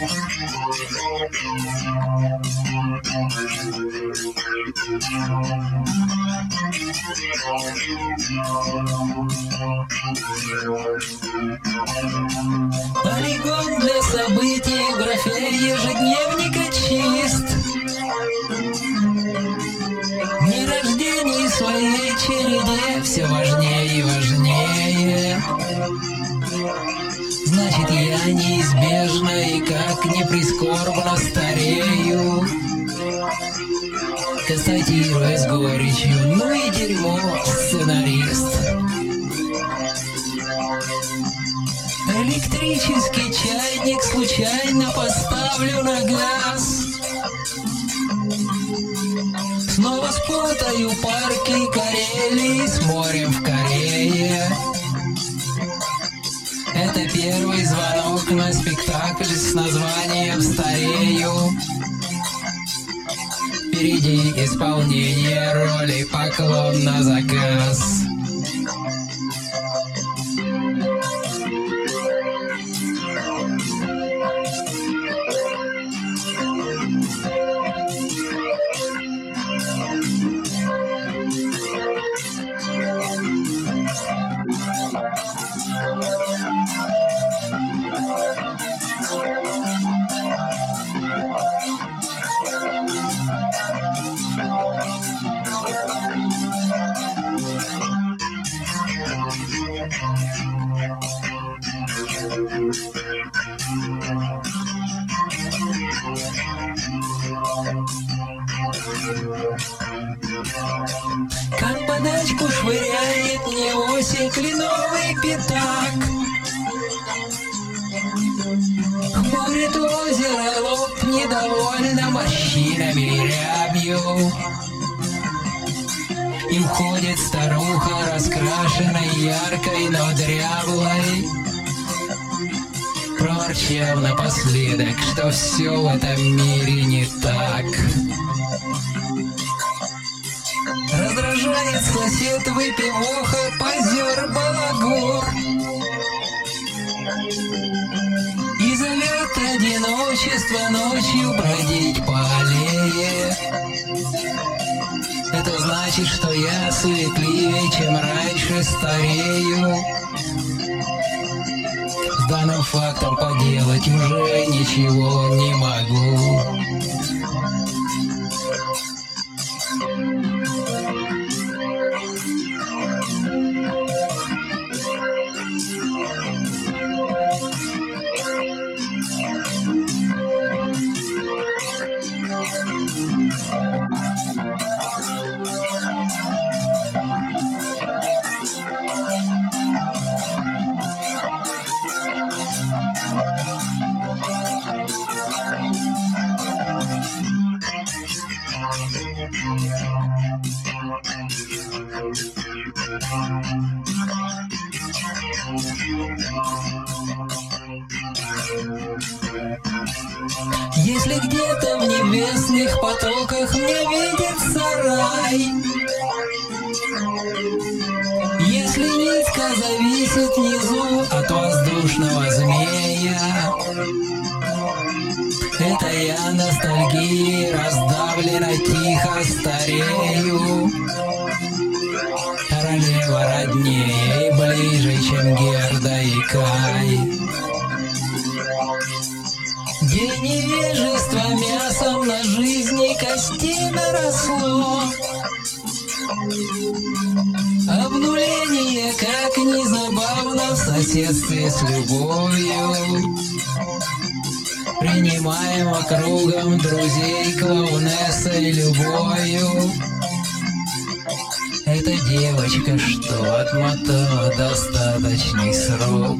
Полигон для событий в графе ежедневника чист. Дни рождений своей череде все важнее и важнее. Значит, я неизбежно и как не прискорбно старею, констатируя с горечью: ну и дерьмо, сценарист. Электрический чайник случайно поставлю на газ. Снова спутаю парки Карелии с морем в Корее. Это первый звонок на спектакль с названием «Старею». Впереди исполнение роли «Поклон на заказ». Как подачку швыряет мне осень кленовый пятак. Хмурит озеро лоб недовольно морщинами и рябью. И уходит старуха, раскрашенной яркой, но дряблой, проворчав напоследок, что все в этом мире не так. Раздражает сосед выпивоха, позер балагур, и зовет одиночество ночью бродить по аллее. Это значит, что я суетливее, чем раньше старею. С данным фактом поделать уже ничего не могу. Если где-то в небесных потоках мне видится рай, если нитка зависит внизу от воздушного змея, это я ностальгией раздавленно тихо старею. Королева роднее и ближе, чем Герда и Кай. День невежества мясом на жизни кости наросло. Обнуление, как ни забавно, в соседстве с любовью. Принимаем округом друзей клоунессой любовью. Это девочка, что отмотала достаточный срок.